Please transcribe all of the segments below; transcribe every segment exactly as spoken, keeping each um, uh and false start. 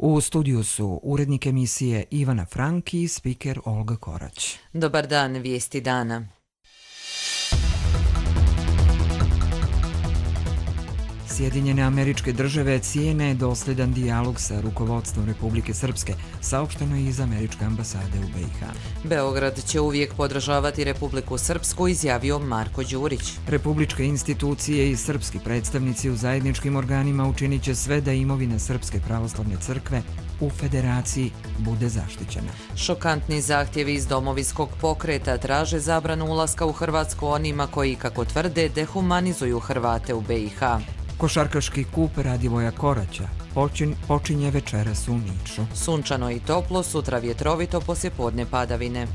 U studiju su urednik emisije Ivana Frank i spiker Olga Korać. Dobar dan, vijesti dana. Sjedinjene Američke Države cijene dosljedan dijalog sa rukovodstvom Republike Srpske, saopšteno je iz Američke ambasade u B i H. Beograd će uvijek podržavati Republiku Srpsku, izjavio Marko Đurić. Republičke institucije i srpski predstavnici u zajedničkim organima učinit će sve da imovina Srpske pravoslavne crkve u federaciji bude zaštićena. Šokantni zahtjevi iz domovinskog pokreta traže zabranu ulaska u Hrvatsku onima koji, kako tvrde, dehumanizuju Hrvate u B i H. Košarkaški kup Radivoja Koraća počin, počinje večeras u Niču. Sunčano i toplo, sutra vjetrovito, poslijepodne padavine.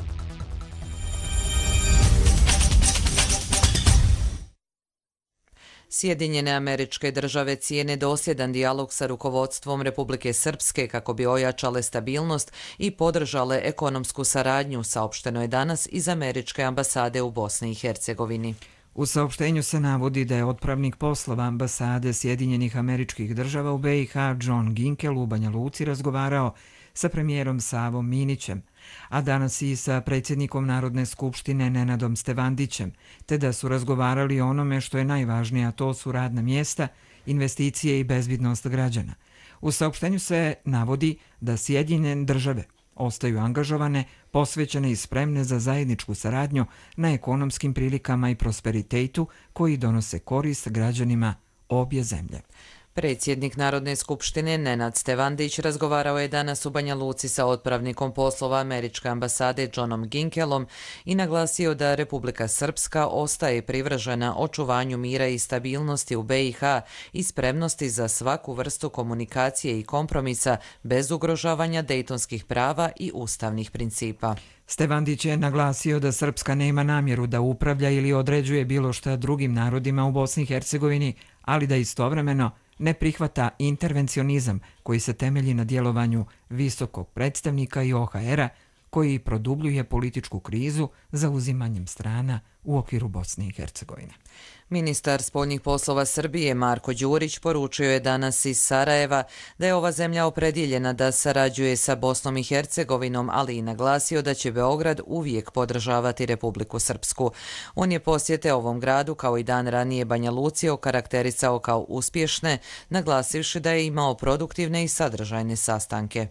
Sjedinjene Američke Države cijene dosljedan dijalog sa rukovodstvom Republike Srpske kako bi ojačale stabilnost i podržale ekonomsku saradnju, saopšteno je danas iz Američke ambasade u Bosni i Hercegovini. U saopštenju se navodi da je otpravnik poslova ambasade Sjedinjenih Američkih Država u B i H John Ginkel u Banja Luci razgovarao sa premijerom Savom Minićem, a danas i sa predsjednikom Narodne skupštine Nenadom Stevandićem, te da su razgovarali o onome što je najvažnije, a to su radna mjesta, investicije i bezbednost građana. U saopštenju se navodi da Sjedinjene Države ostaju angažovane, posvećene i spremne za zajedničku saradnju na ekonomskim prilikama i prosperitetu koji donose korist građanima obje zemlje. Predsjednik Narodne skupštine Nenad Stevandić razgovarao je danas u Banja Luci sa otpravnikom poslova Američke ambasade Johnom Ginkelom i naglasio da Republika Srpska ostaje privržena očuvanju mira i stabilnosti u B i H i spremnosti za svaku vrstu komunikacije i kompromisa bez ugrožavanja dejtonskih prava i ustavnih principa. Stevandić je naglasio da Srpska nema namjeru da upravlja ili određuje bilo šta drugim narodima u Bosni i Hercegovini, ali da istovremeno ne prihvata intervencionizam koji se temelji na djelovanju visokog predstavnika i O H R-a koji produbljuje političku krizu zauzimanjem strana u okviru Bosne i Hercegovine. Ministar spoljnih poslova Srbije Marko Đurić poručio je danas iz Sarajeva da je ova zemlja opredjeljena da sarađuje sa Bosnom i Hercegovinom, ali i naglasio da će Beograd uvijek podržavati Republiku Srpsku. On je posjete ovom gradu kao i dan ranije Banja Luci okarakterisao kao uspješne, naglasivši da je imao produktivne i sadržajne sastanke.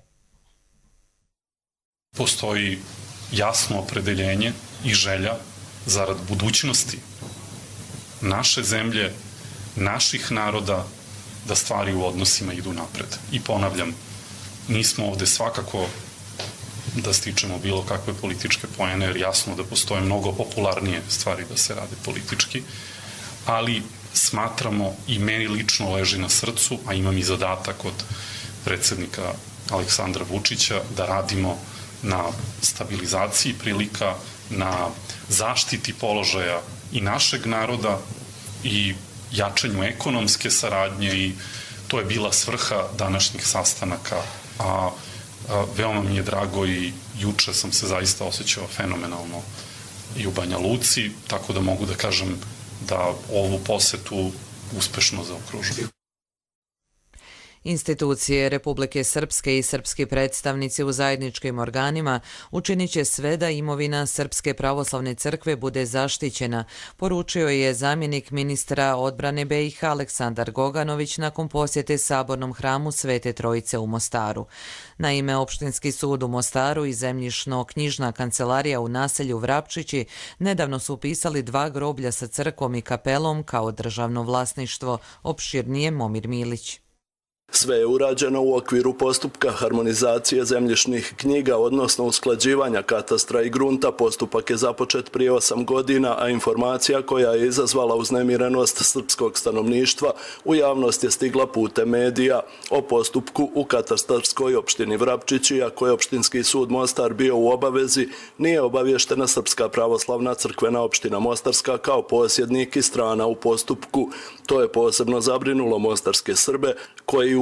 Postoji jasno opredeljenje i želja zarad budućnosti naše zemlje, naših naroda, da stvari u odnosima idu napred. I ponavljam, nismo ovde svakako da stičemo bilo kakve političke poene, jer jasno da postoje mnogo popularnije stvari da se rade politički, ali smatramo i meni lično leži na srcu, a imam i zadatak od predsjednika Aleksandra Vučića, da radimo na stabilizaciji prilika, na zaštiti položaja i našeg naroda i jačanju ekonomske saradnje, i to je bila svrha današnjih sastanaka. A, a veoma mi je drago i juče sam se zaista osjećao fenomenalno i u Banja Luci, tako da mogu da kažem da ovu posetu uspešno zaokružujem. Institucije Republike Srpske i srpski predstavnici u zajedničkim organima učinit će sve da imovina Srpske pravoslavne crkve bude zaštićena, poručio je zamjenik ministra odbrane B i H Aleksandar Goganović nakon posjete Sabornom hramu Svete Trojice u Mostaru. Naime, Opštinski sud u Mostaru i Zemljišno-knjižna kancelarija u naselju Vrapčići nedavno su upisali dva groblja sa crkvom i kapelom kao državno vlasništvo, opširnije Momir Milić. Sve je urađeno u okviru postupka harmonizacije zemljišnih knjiga, odnosno usklađivanja katastra i grunta. Postupak je započet prije osam godina, a informacija koja je izazvala uznemirenost srpskog stanovništva u javnost je stigla putem medija. O postupku u katastarskoj opštini Vrapčići, ako je Opštinski sud Mostar bio u obavezi, nije obavještena Srpska pravoslavna crkvena opština Mostarska kao posjednik i strana u postupku. To je posebno zabrinulo mostarske Srbe, koji u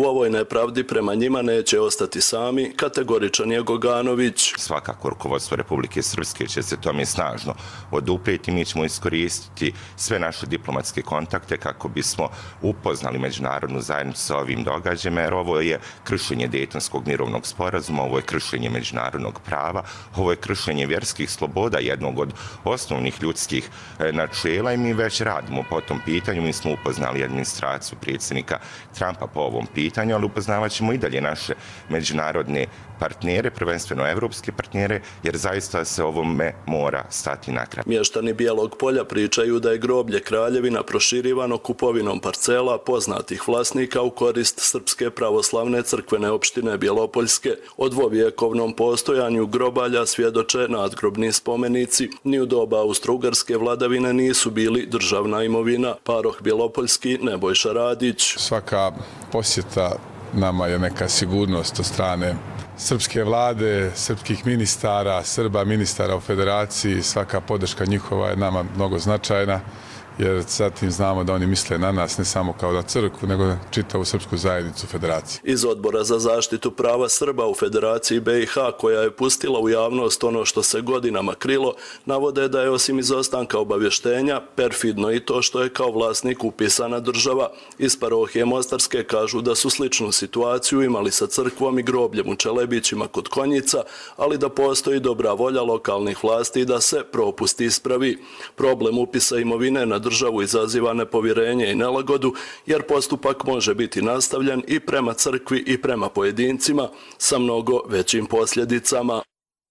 u ovoj nepravdi prema njima neće ostati sami, kategoričan je Goganović. Svakako rukovodstvo Republike Srpske će se tome snažno oduprijeti. Mi ćemo iskoristiti sve naše diplomatske kontakte kako bismo upoznali međunarodnu zajednicu sa ovim događajima, jer ovo je kršenje Dejtonskog mirovnog sporazuma, ovo je kršenje međunarodnog prava, ovo je kršenje vjerskih sloboda, jednog od osnovnih ljudskih načela, i mi već radimo po tom pitanju. Mi smo upoznali administraciju predsjednika Trumpa po ovom pitanju, ali upoznavat ćemo i dalje naše međunarodne partnere, prvenstveno evropske partnere, jer zaista se ovome mora stati na kraj. Mještani Bijelog Polja pričaju da je groblje Kraljevina proširivano kupovinom parcela poznatih vlasnika u korist Srpske pravoslavne crkvene opštine Bjelopoljske. O dvovjekovnom postojanju grobalja svjedoče nadgrobni spomenici. Ni u doba austrougarske vladavine nisu bili državna imovina. Paroh Bjelopoljski Nebojša Radić. Svaka posjeta nama je neka sigurnost od strane srpske vlade, srpskih ministara, Srba, ministara u federaciji. Svaka podrška njihova je nama mnogo značajna, jer zatim znamo da oni misle na nas ne samo kao na crkvu, nego na čitavu srpsku zajednicu federacije. Iz Odbora za zaštitu prava Srba u Federaciji B i H, koja je pustila u javnost ono što se godinama krilo, navode da je osim izostanka obavještenja perfidno i to što je kao vlasnik upisana država. Iz parohije Mostarske kažu da su sličnu situaciju imali sa crkvom i grobljem u Čelebićima kod Konjica, ali da postoji dobra volja lokalnih vlasti da se propust ispravi. Problem upisa imovine na državu izaziva nepovjerenje i nelagodu, jer postupak može biti nastavljen i prema crkvi i prema pojedincima sa mnogo većim posljedicama.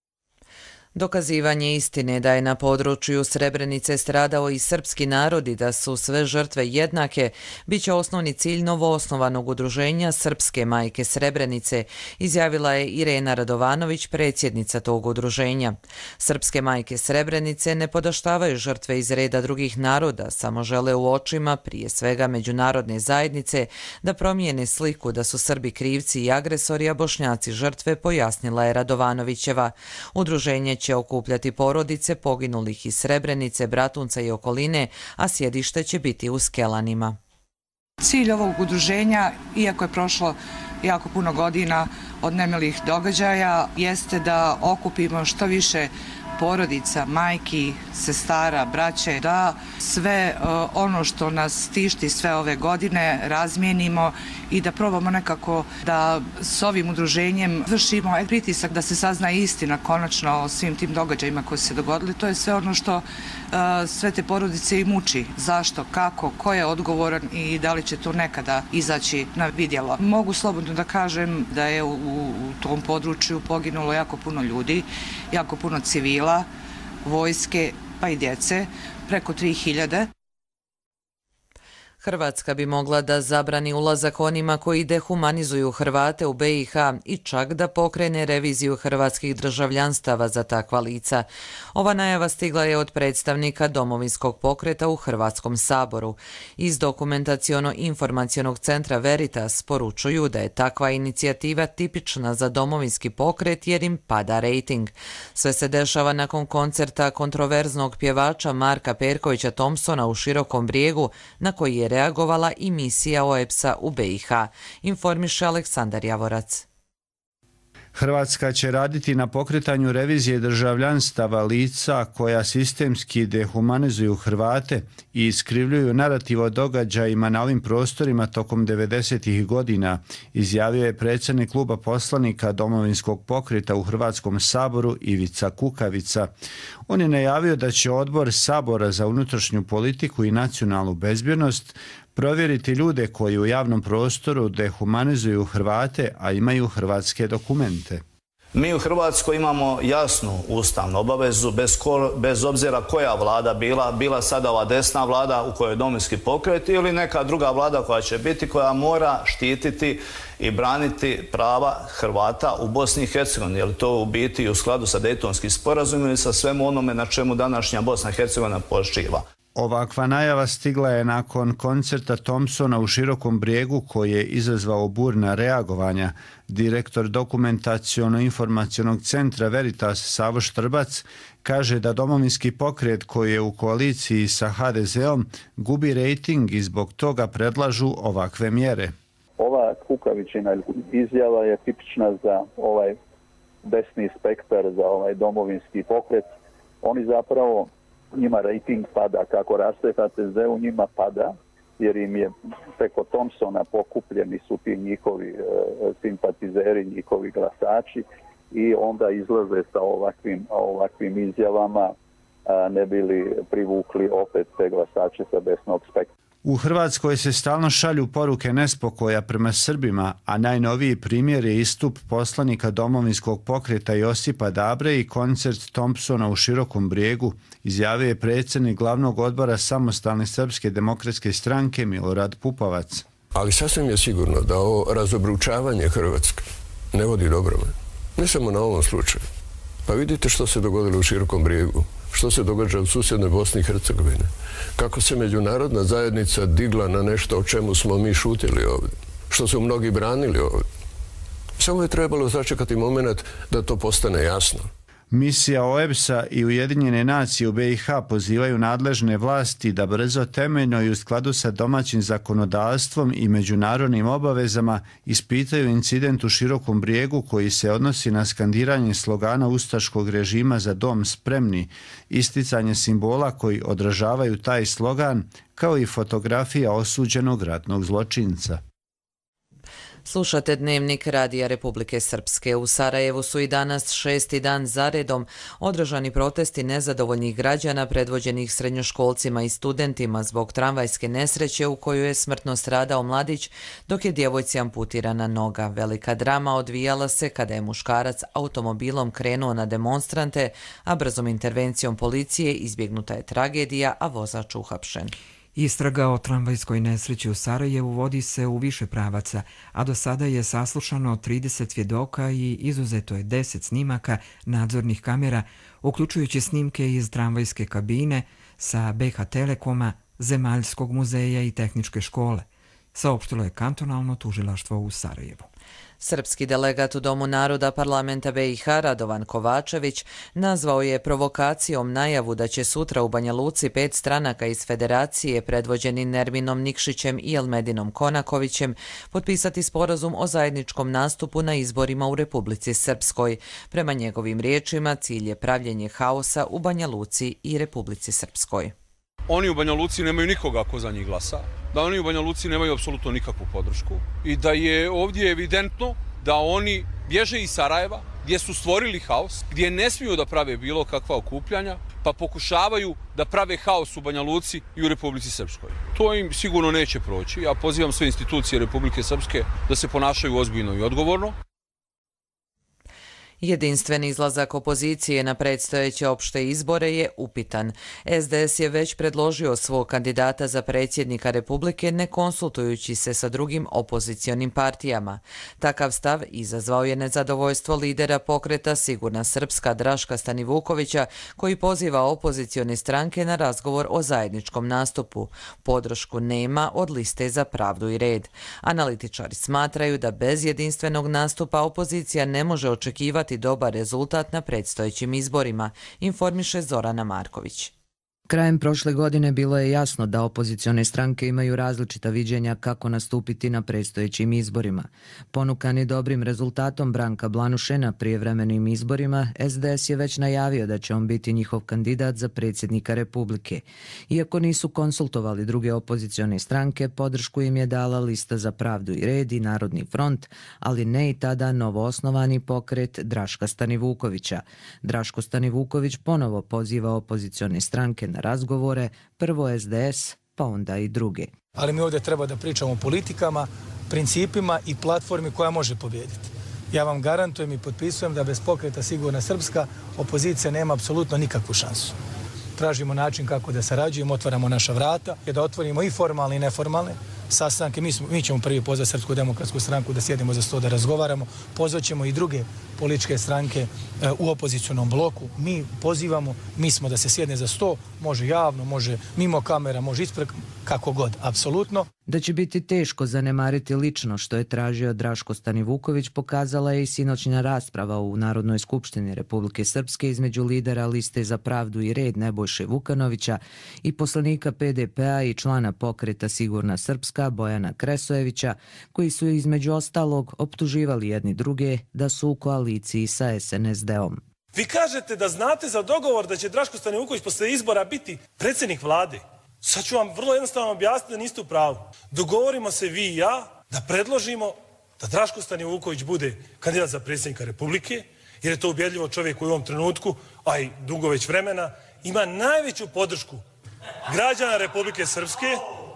Dokazivanje istine da je na području Srebrenice stradao i srpski narod i da su sve žrtve jednake, bit će osnovni cilj novoosnovanog udruženja Srpske majke Srebrenice, izjavila je Irena Radovanović, predsjednica tog udruženja. Srpske majke Srebrenice ne podoštavaju žrtve iz reda drugih naroda, samo žele u očima, prije svega međunarodne zajednice, da promijene sliku da su Srbi krivci i agresori, a Bošnjaci žrtve, pojasnila je Radovanovićeva. Udruženje će okupljati porodice poginulih iz Srebrenice, Bratunca i okoline, a sjedište će biti u Skelanima. Cilj ovog udruženja, iako je prošlo jako puno godina od nemilih događaja, jeste da okupimo što više porodica, majki, sestara, braće, da sve ono što nas tišti sve ove godine razmijenimo i da probamo nekako da s ovim udruženjem vršimo pritisak da se sazna istina konačno o svim tim događajima koji su se dogodili. To je sve ono što sve te porodice i muči. Zašto, kako, ko je odgovoran i da li će to nekada izaći na vidjelo. Mogu slobodno da kažem da je u, u tom području poginulo jako puno ljudi, jako puno civila, vojske pa i djece, preko tri hiljade. Hrvatska bi mogla da zabrani ulazak onima koji dehumanizuju Hrvate u B i H i čak da pokrene reviziju hrvatskih državljanstava za takva lica. Ova najava stigla je od predstavnika Domovinskog pokreta u Hrvatskom saboru. Iz dokumentaciono-informacionog centra Veritas poručuju da je takva inicijativa tipična za Domovinski pokret jer im pada rejting. Sve se dešava nakon koncerta kontroverznog pjevača Marka Perkovića Thompsona u Širokom Brijegu, na koji je reagovala i misija O E B S-a u B i H, informiše Aleksandar Javorac. Hrvatska će raditi na pokretanju revizije državljanstava lica koja sistemski dehumanizuju Hrvate i iskrivljuju narativ o događajima na ovim prostorima tokom devedesetih godina, izjavio je predsjednik kluba poslanika Domovinskog pokreta u Hrvatskom saboru Ivica Kukavica. On je najavio da će odbor Sabora za unutrašnju politiku i nacionalnu bezbjednost provjeriti ljude koji u javnom prostoru dehumanizuju Hrvate, a imaju hrvatske dokumente. Mi u Hrvatskoj imamo jasnu ustavnu obavezu, bez, ko, bez obzira koja vlada bila, bila sada ova desna vlada u kojoj je Domovinski pokret ili neka druga vlada koja će biti, koja mora štititi i braniti prava Hrvata u Bosni i Hercegovini. Je li to u biti u skladu sa Dejtonskim sporazumom ili sa svemu onome na čemu današnja Bosna i Hercegovina počiva? Ovakva najava stigla je nakon koncerta Thompsona u Širokom Brijegu koji je izazvao burna reagovanja. Direktor dokumentaciono-informacionog centra Veritas Savo Štrbac kaže da Domovinski pokret koji je u koaliciji sa H D Z-om gubi rejting i zbog toga predlažu ovakve mjere. Ova kukavica Plenkovićina izjava je tipična za ovaj desni spektar, za ovaj domovinski pokret. Oni zapravo, njima rating pada, kako raste H T Z, u njima pada, jer im je preko Thompsona pokupljeni su ti njihovi e, simpatizeri, njihovi glasači i onda izlaze sa ovakvim, ovakvim izjavama, a, ne bili privukli opet te glasače sa desnog spektra. U Hrvatskoj se stalno šalju poruke nespokoja prema Srbima, a najnoviji primjer je istup poslanika Domovinskog pokreta Josipa Dabre i koncert Thompsona u Širokom Brijegu, izjavio je predsjednik glavnog odbora Samostalne srpske demokratske stranke Milorad Pupovac. Ali sasvim je sigurno da ovo razobručavanje Hrvatske ne vodi dobrome. Ne samo na ovom slučaju. Pa vidite što se dogodilo u Širokom Brijegu, što se događa u susjednoj Bosni i Hercegovini, kako se međunarodna zajednica digla na nešto o čemu smo mi šutili ovdje, što su mnogi branili ovdje. Samo je trebalo začekati moment da to postane jasno. Misija O E B S-a i Ujedinjene nacije u B i H pozivaju nadležne vlasti da brzo, temeljno i u skladu sa domaćim zakonodavstvom i međunarodnim obavezama ispitaju incident u Širokom Brijegu koji se odnosi na skandiranje slogana ustaškog režima Za dom spremni, isticanje simbola koji odražavaju taj slogan, kao i fotografija osuđenog ratnog zločinca. Slušate Dnevnik Radija Republike Srpske. U Sarajevu su i danas šesti dan zaredom održani protesti nezadovoljnih građana predvođenih srednjoškolcima i studentima zbog tramvajske nesreće u kojoj je smrtno stradao mladić dok je djevojci amputirana noga. Velika drama odvijala se kada je muškarac automobilom krenuo na demonstrante, a brzom intervencijom policije izbjegnuta je tragedija, a vozač uhapšen. Istraga o tramvajskoj nesreći u Sarajevu vodi se u više pravaca, a do sada je saslušano trideset svjedoka i izuzeto je deset snimaka nadzornih kamera, uključujući snimke iz tramvajske kabine sa B H Telekoma, Zemaljskog muzeja i tehničke škole, saopštilo je kantonalno tužilaštvo u Sarajevu. Srpski delegat u Domu naroda parlamenta B i H Radovan Kovačević nazvao je provokacijom najavu da će sutra u Banja Luci pet stranaka iz federacije predvođeni Nerminom Nikšićem i Elmedinom Konakovićem potpisati sporazum o zajedničkom nastupu na izborima u Republici Srpskoj. Prema njegovim riječima cilj je pravljenje haosa u Banja Luci i Republici Srpskoj. Oni u Banja Luci nemaju nikoga ko za njih glasa, da oni u Banja Luci nemaju apsolutno nikakvu podršku i da je ovdje evidentno da oni bježe iz Sarajeva, gdje su stvorili haos, gdje ne smiju da prave bilo kakva okupljanja, pa pokušavaju da prave haos u Banja Luci i u Republici Srpskoj. To im sigurno neće proći. Ja pozivam sve institucije Republike Srpske da se ponašaju ozbiljno i odgovorno. Jedinstven izlazak opozicije na predstojeće opšte izbore je upitan. S D S je već predložio svog kandidata za predsjednika Republike ne konsultujući se sa drugim opozicionim partijama. Takav stav izazvao je nezadovoljstvo lidera pokreta Sigurna Srpska Draška Stanivukovića, koji poziva opozicione stranke na razgovor o zajedničkom nastupu. Podršku nema od Liste za pravdu i red. Analitičari smatraju da bez jedinstvenog nastupa opozicija ne može očekivati dobar rezultat na predstojećim izborima, informiše Zorana Marković. Krajem prošle godine bilo je jasno da opozicione stranke imaju različita viđenja kako nastupiti na predstojećim izborima. Ponukani dobrim rezultatom Branka Blanuše na prijevremenim izborima, S D S je već najavio da će on biti njihov kandidat za predsjednika Republike. Iako nisu konsultovali druge opozicione stranke, podršku im je dala Lista za pravdu i red i Narodni front, ali ne i tada novoosnovani pokret Draška Stanivukovića. Draško Stanivuković ponovo poziva opozicione stranke na razgovore, prvo S D S, pa onda i druge. Ali mi ovdje treba da pričamo o politikama, principima i platformi koja može pobijediti. Ja vam garantujem i potpisujem da bez pokreta Sigurna Srpska opozicija nema apsolutno nikakvu šansu. Tražimo način kako da sarađujemo, otvaramo naša vrata, da otvorimo i formalne i neformalne sastanke. Mi, smo, mi ćemo prvi pozvati Srpsku demokratsku stranku da sjedimo za sto da razgovaramo. Pozvaćemo i druge političke stranke e, u opozicijonom bloku. Mi pozivamo, mi smo da se sjedne za sto, može javno, može mimo kamera, može ispred, kako god, apsolutno. Da će biti teško zanemariti lično što je tražio Draško Stanivuković pokazala je i sinoćna rasprava u Narodnoj skupštini Republike Srpske između lidera Liste za pravdu i red Nebojše Vukanovića i poslanika P D P-a i člana pokreta Sigurna Srpska Bojana Kresojevića, koji su između ostalog optuživali jedni druge da su u koaliciji sa S N S D-om. Vi kažete da znate za dogovor da će Draško Stanivuković posle izbora biti predsjednik vlade. Sad ću vam vrlo jednostavno objasniti da niste u pravu. Dogovorimo se vi i ja da predložimo da Draško Stanivuković bude kandidat za predsjednika Republike, jer je to ubjedljivo čovjek koji u ovom trenutku, a i dugo već vremena, ima najveću podršku građana Republike Srpske.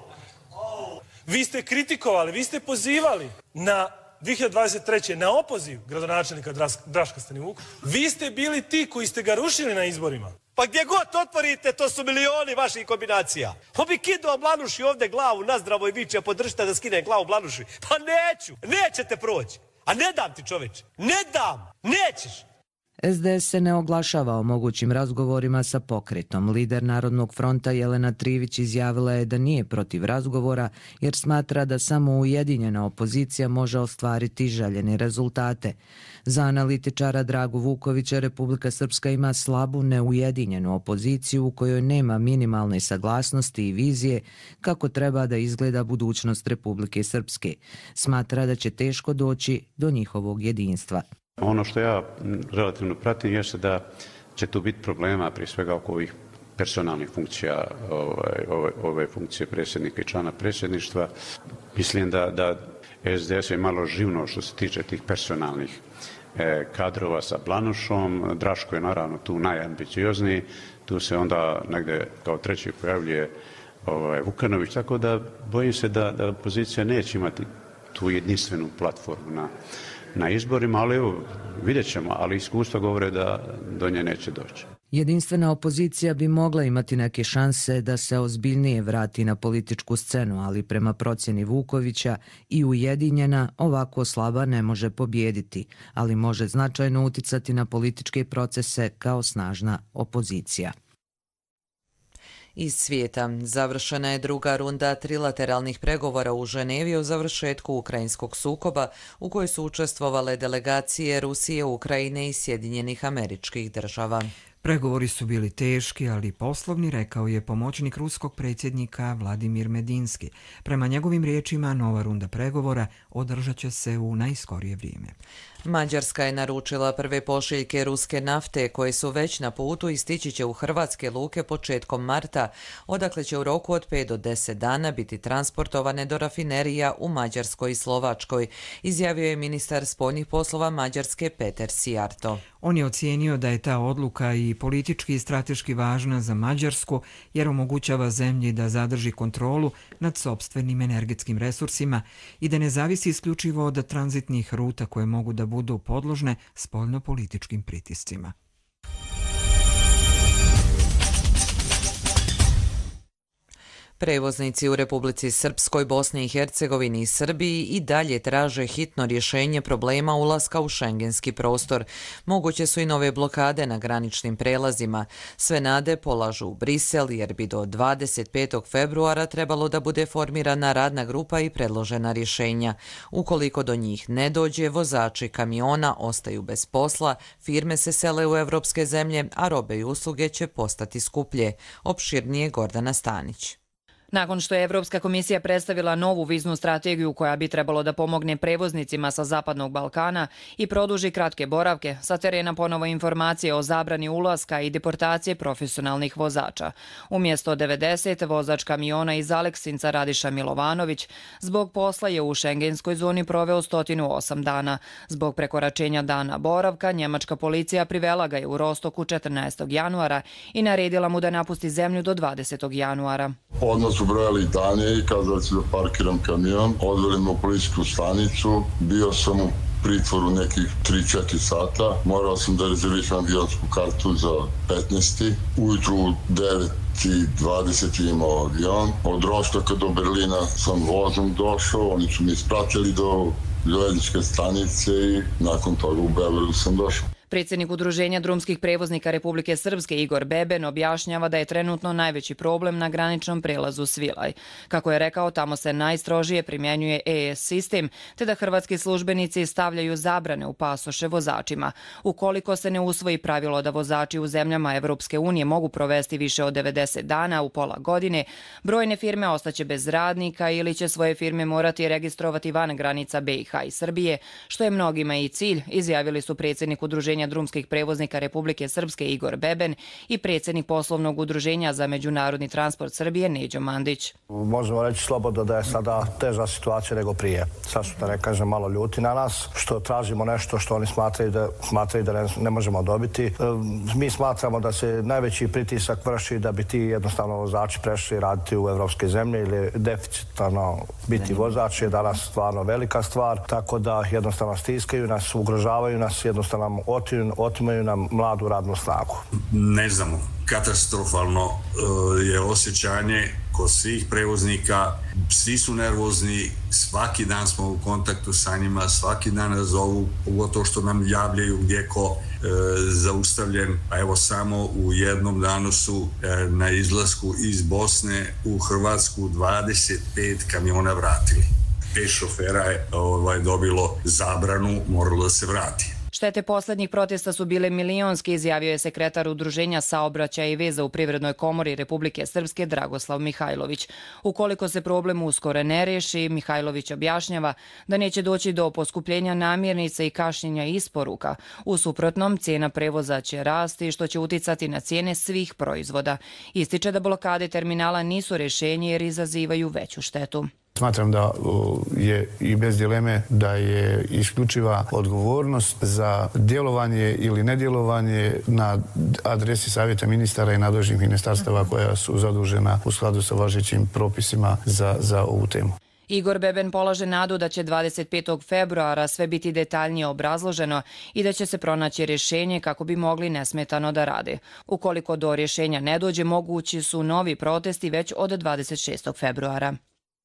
Vi ste kritikovali, vi ste pozivali na dvije hiljade dvadeset treće. na opoziv gradonačelnika Draška Stanivukovića. Vi ste bili ti koji ste ga rušili na izborima. Pa gdje god otvorite, to su milioni vaših kombinacija. On bi kidao Blanuši ovdje glavu nazdravo i viče, podržite da skine glavu Blanuši. Pa neću, nećete proći. A ne dam ti, čoveče, ne dam, nećeš. S D S se ne oglašava o mogućim razgovorima sa pokretom. Lider Narodnog fronta Jelena Trivić izjavila je da nije protiv razgovora jer smatra da samo ujedinjena opozicija može ostvariti željene rezultate. Za analitičara Dragu Vukovića Republika Srpska ima slabu neujedinjenu opoziciju u kojoj nema minimalne saglasnosti i vizije kako treba da izgleda budućnost Republike Srpske. Smatra da će teško doći do njihovog jedinstva. Ono što ja relativno pratim jeste da će tu biti problema prije svega oko ovih personalnih funkcija, ove, ove, ove funkcije predsjednika i člana predsjedništva. Mislim da, da S D S je malo živno što se tiče tih personalnih e, kadrova sa Blanušom. Draško je naravno tu najambiciozniji, tu se onda negdje kao treći pojavljuje ovaj, Vukanović, tako da bojim se da, da opozicija neće imati tu jedinstvenu platformu na na izborima, ali evo, vidjet ćemo, ali iskustva govore da do nje neće doći. Jedinstvena opozicija bi mogla imati neke šanse da se ozbiljnije vrati na političku scenu, ali prema procjeni Vukovića i ujedinjena ovako slaba ne može pobijediti, ali može značajno uticati na političke procese kao snažna opozicija. Iz svijeta završena je druga runda trilateralnih pregovora u Ženevi o završetku ukrajinskog sukoba u kojoj su učestvovale delegacije Rusije, Ukrajine i Sjedinjenih Američkih Država. Pregovori su bili teški, ali poslovni, rekao je pomoćnik ruskog predsjednika Vladimir Medinski. Prema njegovim riječima, nova runda pregovora održat će se u najskorije vrijeme. Mađarska je naručila prve pošiljke ruske nafte koje su već na putu i stići će u hrvatske luke početkom marta, odakle će u roku od pet do deset dana biti transportovane do rafinerija u Mađarskoj i Slovačkoj, izjavio je ministar spoljnih poslova Mađarske Peter Sijarto. On je ocijenio da je ta odluka i politički i strateški važna za Mađarsku jer omogućava zemlji da zadrži kontrolu nad sopstvenim energetskim resursima i da ne zavisi isključivo od tranzitnih ruta koje mogu da budu podložne spoljnopolitičkim pritiscima. Prevoznici u Republici Srpskoj, Bosni i Hercegovini i Srbiji i dalje traže hitno rješenje problema ulaska u šengenski prostor. Moguće su i nove blokade na graničnim prelazima. Sve nade polažu u Brisel jer bi do dvadeset petog februara trebalo da bude formirana radna grupa i predložena rješenja. Ukoliko do njih ne dođe, vozači kamiona ostaju bez posla, firme se sele u evropske zemlje, a robe i usluge će postati skuplje. Opširnije Gordana Stanić. Nakon što je Evropska komisija predstavila novu viznu strategiju koja bi trebalo da pomogne prevoznicima sa Zapadnog Balkana i produži kratke boravke, sa terena ponovo informacije o zabrani ulaska i deportacije profesionalnih vozača. Umjesto devedeset, vozač kamiona iz Aleksinca Radiša Milovanović zbog posla je u šengenskoj zoni proveo sto osam dana. Zbog prekoračenja dana boravka, njemačka policija privela ga je u Rostoku četrnaestog januara i naredila mu da napusti zemlju do dvadesetog januara. Odmah su brojali dane i kazali su da parkiram kamion, odveli me u policijsku stanicu, bio sam u pritvoru nekih tri četiri sata, morao sam da rezervišem avionsku kartu za petnaesti Ujutru u devet i dvadeset imao avion, od Rostoka do Berlina sam vozom došao, oni su mi ispratili do željezničke stanice i nakon toga u Beogradu sam došao. Predsjednik Udruženja drumskih prevoznika Republike Srpske Igor Beben objašnjava da je trenutno najveći problem na graničnom prelazu Svilaj. Kako je rekao, tamo se najstrožije primjenjuje E S sistem, te da hrvatski službenici stavljaju zabrane u pasoše vozačima. Ukoliko se ne usvoji pravilo da vozači u zemljama Evropske unije mogu provesti više od devedeset dana u pola godine, brojne firme ostaće bez radnika ili će svoje firme morati registrovati van granica B i H i Srbije, što je mnogima i cilj, izjavili su predsjednik Udruženja drumskih prevoznika Republike Srpske Igor Beben i predsjednik poslovnog udruženja za međunarodni transport Srbije Neđo Mandić. Možemo reći slobodno da je sada teža situacija nego prije. Sad su, da ne kažem, malo ljuti na nas, što tražimo nešto što oni smatraju da, smatraju da ne, ne možemo dobiti. E, mi smatramo da se najveći pritisak vrši da bi ti jednostavno vozači prešli raditi u evropske zemlje ili deficitarno biti vozač je danas stvarno velika stvar, tako da jednostavno stiskaju nas, ugrožavaju nas, jednostavno otimaju nam mladu radnu snagu. Ne znamo, katastrofalno je osjećanje kod svih prevoznika, svi su nervozni, svaki dan smo u kontaktu sa njima, svaki dan nas zovu, pogotovo što nam javljaju gdje ko e, zaustavljen. A evo samo u jednom danu su e, na izlasku iz Bosne u Hrvatsku dvadeset pet kamiona vratili. Pet šofera je ovaj, dobilo zabranu, moralo da se vrati. Štete posljednjih protesta su bile milionski, izjavio je sekretar Udruženja saobraćaja i veza u Privrednoj komori Republike Srpske Dragoslav Mihajlović. Ukoliko se problem uskoro ne riješi, Mihajlović objašnjava da neće doći do poskupljenja namirnica i kašnjenja isporuka. U suprotnom, cijena prevoza će rasti, što će uticati na cijene svih proizvoda. Ističe da blokade terminala nisu rješenje jer izazivaju veću štetu. Smatram da je i bez dileme da je isključiva odgovornost za djelovanje ili nedjelovanje na adresi Savjeta ministara i nadležnih ministarstava koja su zadužena u skladu sa važećim propisima za, za ovu temu. Igor Beben polaže nadu da će dvadeset petog februara sve biti detaljnije obrazloženo i da će se pronaći rješenje kako bi mogli nesmetano da rade. Ukoliko do rješenja ne dođe, mogući su novi protesti već od dvadeset šestog februara.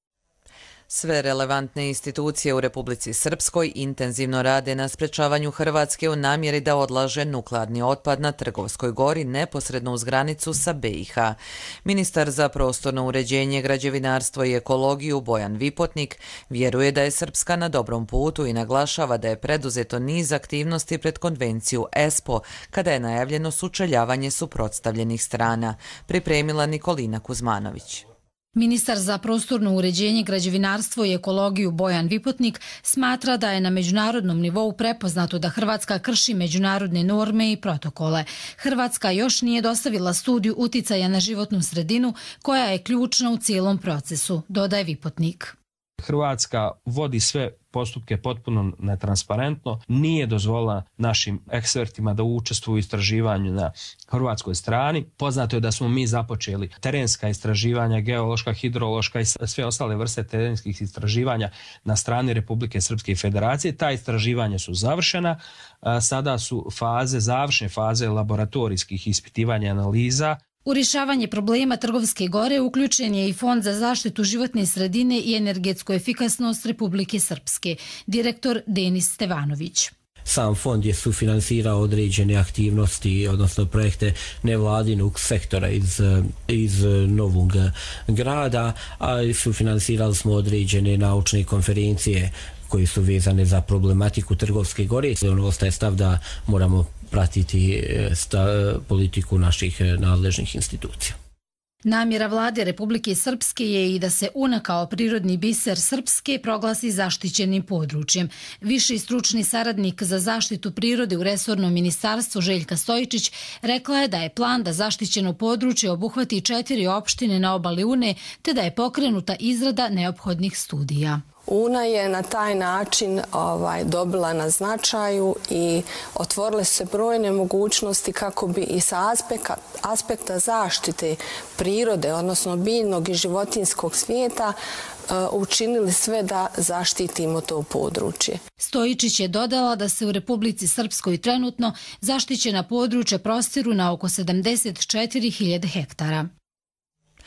Sve relevantne institucije u Republici Srpskoj intenzivno rade na sprečavanju Hrvatske u namjeri da odlaže nuklearni otpad na Trgovskoj gori neposredno uz granicu sa B i H. Ministar za prostorno uređenje, građevinarstvo i ekologiju Bojan Vipotnik vjeruje da je Srpska na dobrom putu i naglašava da je preduzeto niz aktivnosti pred konvenciju E S P O kada je najavljeno sučeljavanje suprotstavljenih strana, pripremila Nikolina Kuzmanović. Ministar za prostorno uređenje, građevinarstvo i ekologiju Bojan Vipotnik smatra da je na međunarodnom nivou prepoznato da Hrvatska krši međunarodne norme i protokole. Hrvatska još nije dostavila studiju uticaja na životnu sredinu koja je ključna u cijelom procesu, dodaje Vipotnik. Hrvatska vodi sve postupke potpuno netransparentno, nije dozvolila našim ekspertima da učestvuju u istraživanju na hrvatskoj strani. Poznato je da smo mi započeli terenska istraživanja, geološka, hidrološka i sve ostale vrste terenskih istraživanja na strani Republike Srpske Federacije. Ta istraživanja su završena, sada su faze, završne faze laboratorijskih ispitivanja i analiza. U rješavanje problema Trgovske gore uključen je i Fond za zaštitu životne sredine i energetsku efikasnost Republike Srpske, direktor Denis Stevanović. Sam fond je sufinansirao određene aktivnosti, odnosno projekte nevladinog sektora iz, iz Novog grada, a sufinansirali smo određene naučne konferencije koji su vezane za problematiku Trgovske gore. Ono ostaje stav da moramo pratiti sta, politiku naših nadležnih institucija. Namjera vlade Republike Srpske je i da se Una kao prirodni biser Srpske proglasi zaštićenim područjem. Viši stručni saradnik za zaštitu prirode u resornom ministarstvu Željka Stojičić rekla je da je plan da zaštićeno područje obuhvati četiri opštine na obali Une, te da je pokrenuta izrada neophodnih studija. Una je na taj način ovaj, dobila na značaju i otvorile se brojne mogućnosti kako bi i sa aspekta, aspekta zaštite prirode, odnosno biljnog i životinjskog svijeta, uh, učinili sve da zaštitimo to područje. Stojičić je dodala da se u Republici Srpskoj trenutno zaštićena područja prostiru na oko sedamdeset četiri hiljade hektara.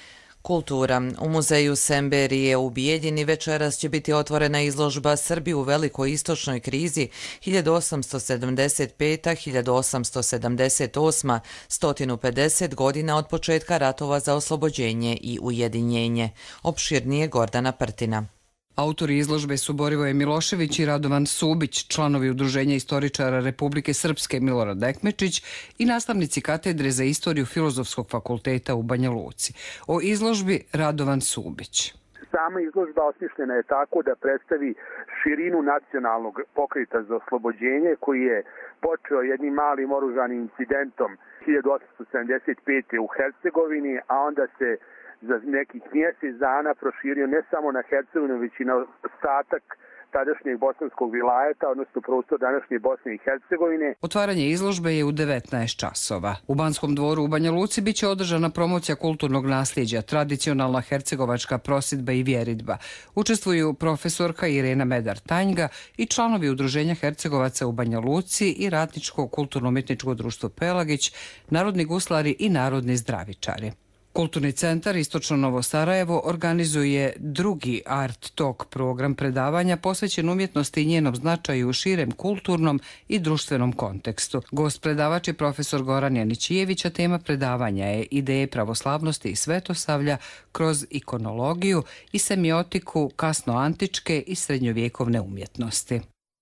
Kultura. U muzeju Semberije u Bijeljini večeras će biti otvorena izložba Srbi u velikoj istočnoj krizi hiljadu osamsto sedamdeset peta do hiljadu osamsto sedamdeset osma, sto pedeset godina od početka ratova za oslobođenje i ujedinjenje. Opširnije Gordana Prtina. Autori izložbe su Borivoje Milošević i Radovan Subić, članovi Udruženja istoričara Republike Srpske Milorad Ekmečić i nastavnici katedre za istoriju Filozofskog fakulteta u Banja Luci. O izložbi Radovan Subić. Sama izložba osmišljena je tako da predstavi širinu nacionalnog pokreta za oslobođenje koji je počeo jednim malim oružanim incidentom hiljadu osamsto sedamdeset pete. u Hercegovini, a onda se za nekih mjesec dana proširio ne samo na Hercegovinu, već i na ostatak tadašnjeg bosanskog vilajeta, odnosno prostor današnje Bosne i Hercegovine. Otvaranje izložbe je u devetnaest časova. U Banskom dvoru u Banja Luci biće održana promocija kulturnog nasljeđa, tradicionalna hercegovačka prosidba i vjeridba. Učestvuju profesorka Irena Medar-Tanjga i članovi Udruženja Hercegovaca u Banja Luci i Ratničko kulturno-umjetničko društvo Pelagić, narodni guslari i narodni zdravičari. Kulturni centar Istočno Novo Sarajevo organizuje drugi Art Talk program predavanja posvećen umjetnosti i njenom značaju u širem kulturnom i društvenom kontekstu. Gost predavač je profesor Goran Janićijević, a tema predavanja je ideje pravoslavnosti i svetosavlja kroz ikonologiju i semiotiku kasnoantičke i srednjovjekovne umjetnosti.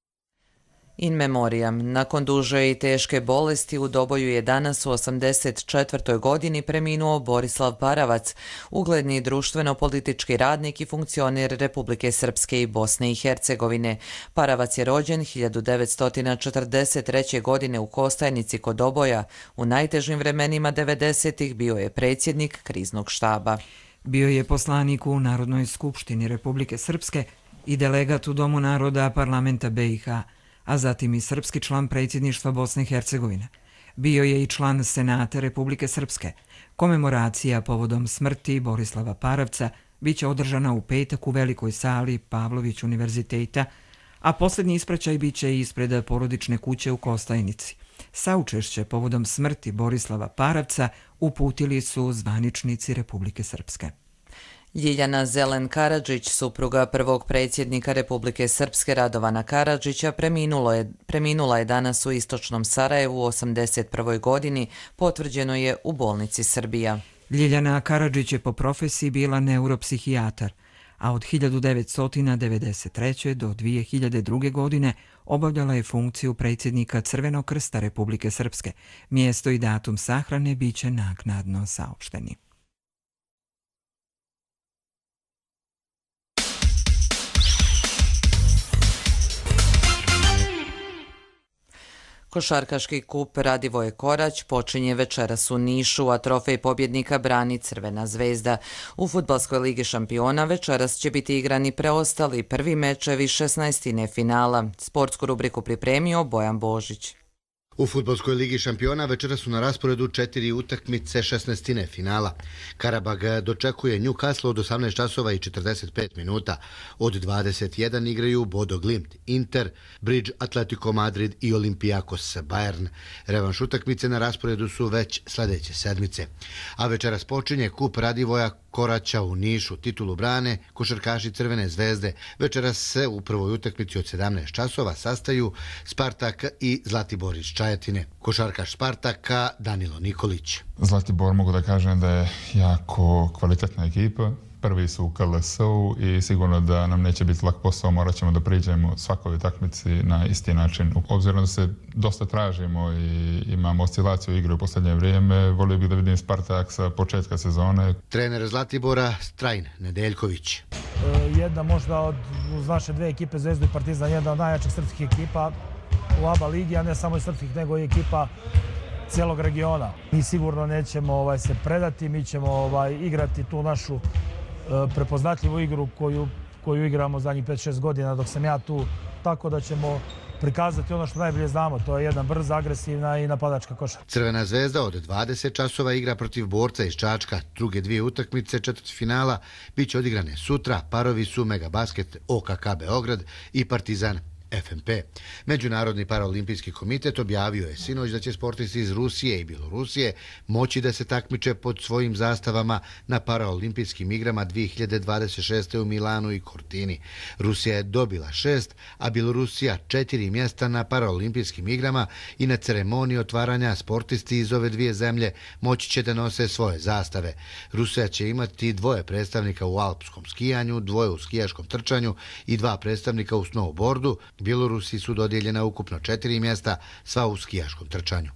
In memoriam. Nakon duže i teške bolesti u Doboju je danas u osamdeset četvrtoj godini preminuo Borislav Paravac, ugledni društveno-politički radnik i funkcioner Republike Srpske i Bosne i Hercegovine. Paravac je rođen hiljadu devetsto četrdeset treće. godine u Kostajnici kod Doboja. U najtežim vremenima devedesetih bio je predsjednik kriznog štaba. Bio je poslanik u Narodnoj skupštini Republike Srpske i delegat u Domu naroda parlamenta B i H, a zatim i srpski član predsjedništva Bosne i Hercegovine. Bio je i član Senata Republike Srpske. Komemoracija povodom smrti Borislava Paravca biće održana u petak u velikoj sali Pavlović univerziteta, a posljednji ispraćaj biće ispred porodične kuće u Kostajnici. Saučešće povodom smrti Borislava Paravca uputili su zvaničnici Republike Srpske. Ljiljana Zelen Karadžić, supruga prvog predsjednika Republike Srpske Radovana Karadžića, preminula je, preminula je danas u istočnom Sarajevu u osamdeset prvoj. godini, potvrđeno je u bolnici Srbija. Ljiljana Karadžić je po profesiji bila neuropsihijatar, a od hiljadu devetsto devedeset treće. do dvije hiljade druge. godine obavljala je funkciju predsjednika Crvenog krsta Republike Srpske. Mjesto i datum sahrane biće naknadno saopšteni. Košarkaški kup Radivoje Korać počinje večeras u Nišu, a trofej pobjednika brani Crvena zvezda. U Fudbalskoj ligi šampiona večeras će biti igrani preostali prvi mečevi šesnaestine finala. Sportsku rubriku pripremio Bojan Božić. U Fudbalskoj ligi šampiona večera su na rasporedu četiri utakmice šesnaestine finala. Karabag dočekuje Newcastle od osamnaest časova i četrdeset pet minuta. Od dvadeset jedan igraju Bodo Glimt, Inter, Bridge Atletico Madrid i Olympiakos Bayern. Revanš utakmice na rasporedu su već sljedeće sedmice. A večeras počinje kup Radivoja Koraća u Nišu. Titulu brane košarkaši Crvene zvezde. Večeras se u prvoj utakmici od sedamnaest časova sastaju Spartak i Zlatibor iz Čajetine. Košarkaš Spartaka Danilo Nikolić. Zlatibor mogu da kažem da je jako kvalitetna ekipa. Prvi su u K L S-u i sigurno da nam neće biti lak posao, morat ćemo da priđemo svakoj utakmici na isti način. Obzirom da se dosta tražimo i imamo oscilaciju igre u posljednje vrijeme, volio bih da vidim Spartak sa početka sezone. Trener Zlatibora Strajn Nedeljković. Jedna možda od uz naše dve ekipe Zvezdu i Partizan, jedna od najjačih srpskih ekipa u A B A ligi, a ne samo i srpskih, nego i ekipa cijelog regiona. Mi sigurno nećemo ovaj, se predati, mi ćemo ovaj, igrati tu našu uh, prepoznatljivu igru koju, koju igramo zadnjih pet šest godina dok sam ja tu, tako da ćemo prikazati ono što najbolje znamo, to je jedna brza, agresivna i napadačka košarka. Crvena zvezda od dvadeset časova igra protiv Borca iz Čačka. Druge dvije utakmice četvrtfinala biće odigrane sutra. Parovi su Megabasket O K K Beograd i Partizan F M P. Međunarodni paraolimpijski komitet objavio je sinoć da će sportisti iz Rusije i Bjelorusije moći da se takmiče pod svojim zastavama na paraolimpijskim igrama dvije hiljade dvadeset šeste. u Milanu i Cortini. Rusija je dobila šest, a Bjelorusija četiri mjesta na paraolimpijskim igrama i na ceremoniji otvaranja sportisti iz ove dvije zemlje moći će da nose svoje zastave. Rusija će imati dvoje predstavnika u alpskom skijanju, dvoje u skijaškom trčanju i dva predstavnika u snowboardu. Bjelorusiji su dodijeljena ukupno četiri mjesta, sva u skijaškom trčanju.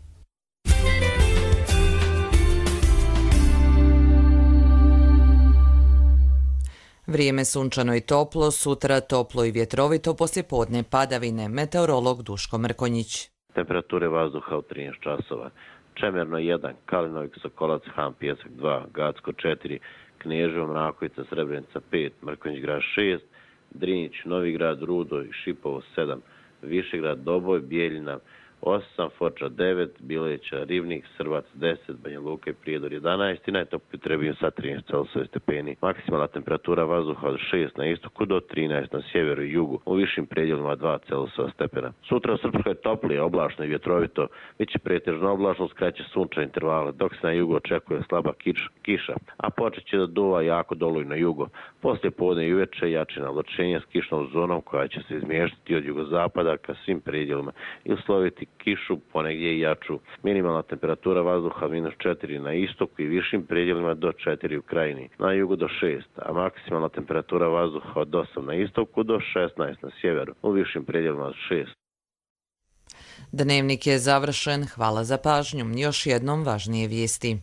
Vrijeme sunčano i toplo, sutra toplo i vjetrovito, poslijepodne padavine. Meteorolog Duško Mrkonjić. Temperature vazduha u trinaest časova. Čemerno jedan, Kalinovik, Sokolac, Han, Pjesak dva, Gacko četiri, Kneževo, Mrakovica, Srebrenica pet, Mrkonjić grad šest, Drinić, Novigrad, Rudo i Šipovo sedam, Višegrad, Doboj, Bijeljina osam, Foča devet, Bileća, Rivnik, Srbac deset, Banja Luka i Prijedor jedanaest i najtopliji Trebinje sa trinaest Celzijusovih stepeni. Maksimalna temperatura vazduha od šest na istoku do trinaest na sjeveru i jugu, u višim predjelima dva Celzijusova stepena. Sutra u Srpskoj je toplije, oblačno i vjetrovito, biće pretežno oblačno, skraće sunčane intervale, dok se na jugu očekuje slaba kiša, a počet će da duva jako dolujno jugo. Poslije podne i uveče jače navlačenje s kišnom zonom koja će se izmještiti od jugozapada ka svim predjelima i usloviti kišu, ponegdje i jaču. Minimalna temperatura vazduha minus četiri na istoku i višim predjelima do četiri u krajini, na jugu do šest, a maksimalna temperatura vazduha od osam na istoku do šesnaest na sjeveru, u višim predjelima od šest. Dnevnik je završen, hvala za pažnju. Još jednom važnije vijesti.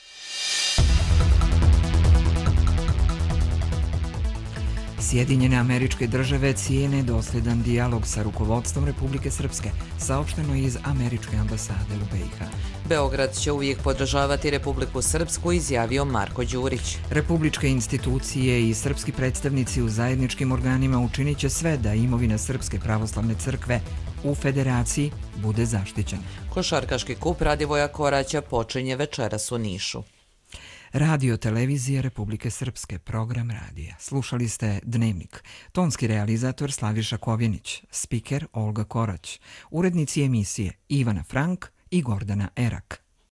Sjedinjene Američke Države cijene dosljedan dijalog sa rukovodstvom Republike Srpske, saopšteno iz Američke ambasade u B i H. Beograd će uvijek podržavati Republiku Srpsku, izjavio Marko Đurić. Republičke institucije i srpski predstavnici u zajedničkim organima učinit će sve da imovina Srpske pravoslavne crkve u federaciji bude zaštićena. Košarkaški kup Radivoja Koraća počinje večeras u Nišu. Radio televizije Republike Srpske, program radija. Slušali ste Dnevnik. Tonski realizator Slaviša Kovjenić, spiker Olga Korać, urednici emisije Ivana Frank i Gordana Erak.